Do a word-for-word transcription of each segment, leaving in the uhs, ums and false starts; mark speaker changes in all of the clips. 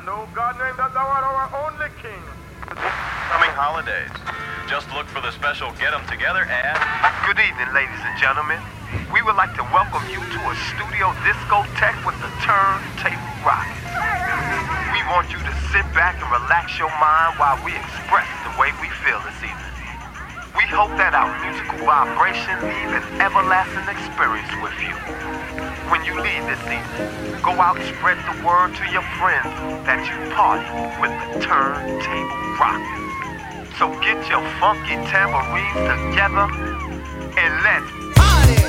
Speaker 1: know God named that thou art our only king.
Speaker 2: Coming holidays. Just look for the special Get 'em Together ad.
Speaker 3: Good evening, ladies and gentlemen. We would like to welcome you to a studio discotheque with the turntable rockets. We want you to sit back and relax your mind while we express the way we feel this evening. We hope that our musical vibration leave an everlasting experience with you. When you leave this evening, go out and spread the word to your friends that you party with the turntable rockets. So get your funky tambourines together and let's party!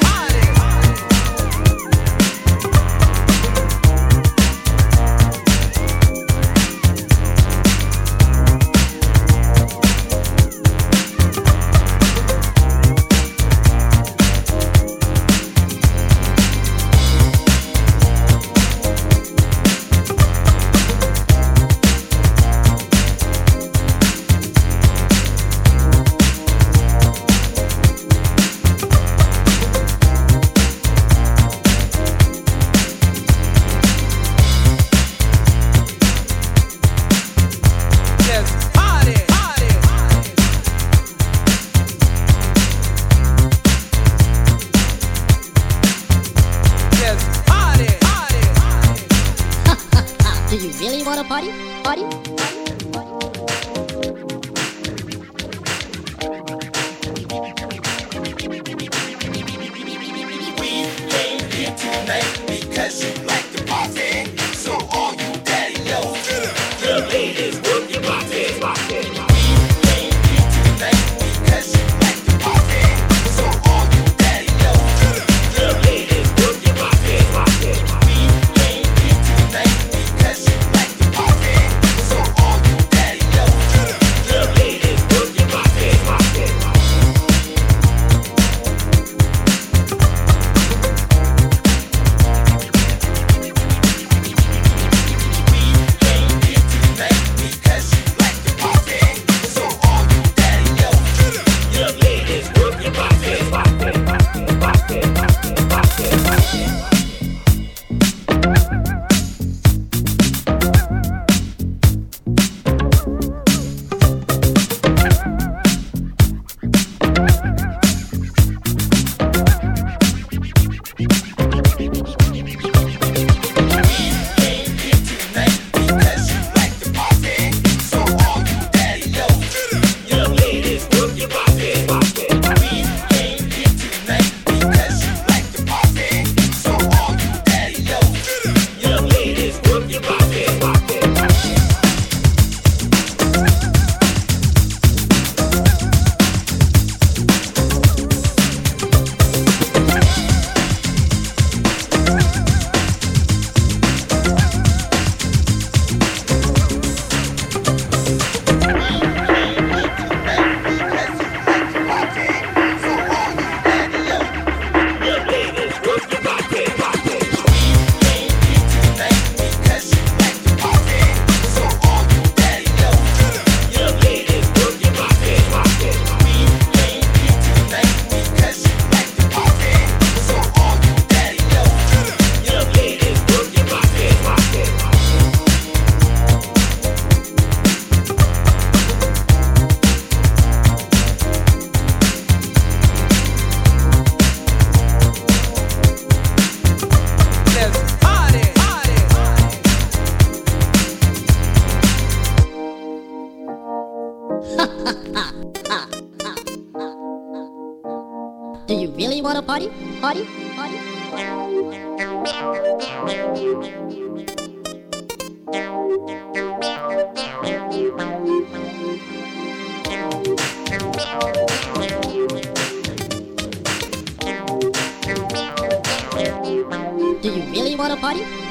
Speaker 4: Party, party.
Speaker 5: We came here tonight because you like to party. So all you daddy-o, the ladies, work your body. We came here tonight because you like to party. So all you daddy-o, the ladies, work your body. We came here tonight because you like to party. So all you daddy-o, the ladies, work your body.
Speaker 4: Do you really want to party? Party? Party? Do you really want to party?